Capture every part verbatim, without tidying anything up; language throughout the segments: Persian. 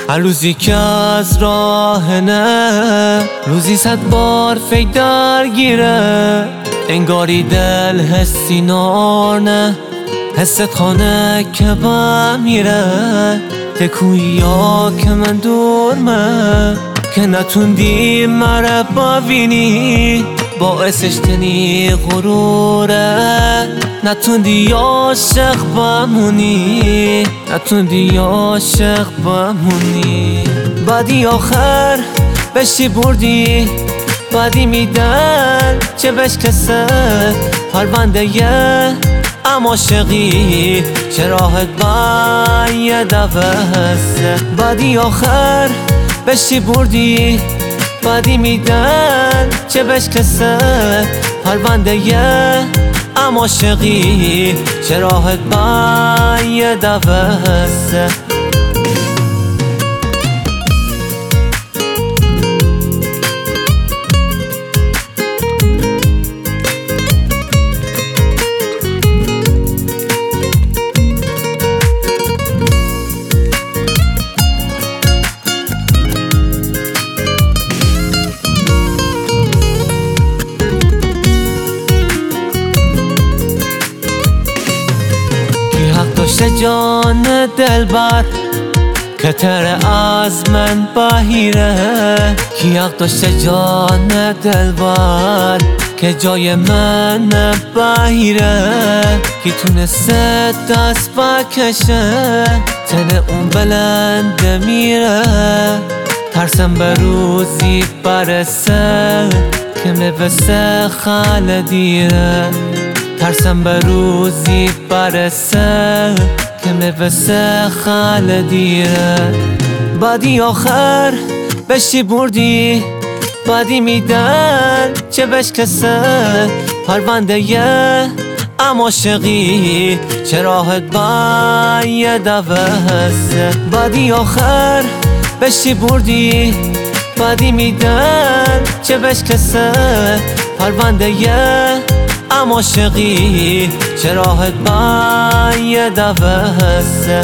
هر روزی که از راه نه روزی صد بار فکر درگیره، انگاری دل حسی نار نه حست خانه که بمیره. تکویی ها که من دورمه که نتوندی مره ببینی، باعثش تنی غروره. نتوندی عاشق بمونی، نتوندی عاشق بمونی. بعدی آخر بشی بردی، بعدی میدن چه بشکسه پرونده ام عاشقی، چه راحت با یه دوسته. بعدی آخر بشی بردی، بعدی میدن چه بشکسه پرونده ام عاشقی، چه راحت با یه دوسته. داشته جان دلبر که تره از من بهیره، کی حق داشته جان دلبر که جای من بهیره. کی تونسته دست بکشه تن اون بلند میره، ترسم به روزی برسه که میوسته خال دیره. ترسم به روزی برسه که میوسته خال دیره. بعدی آخر بشی بردی، بعدی میدن چه بشکسه پرونده ام عاشقی، چه راحت با یه دوسته. بعدی آخر بشی بردی، بعدی میدن چه بشکسه پرونده ام عاشقی، چه راحت با یه دوسته.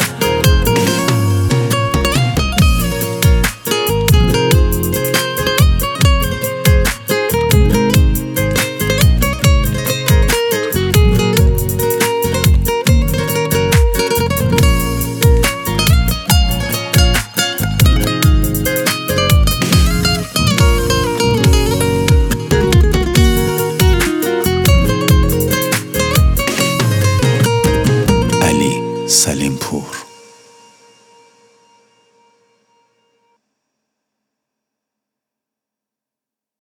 سلیم پور.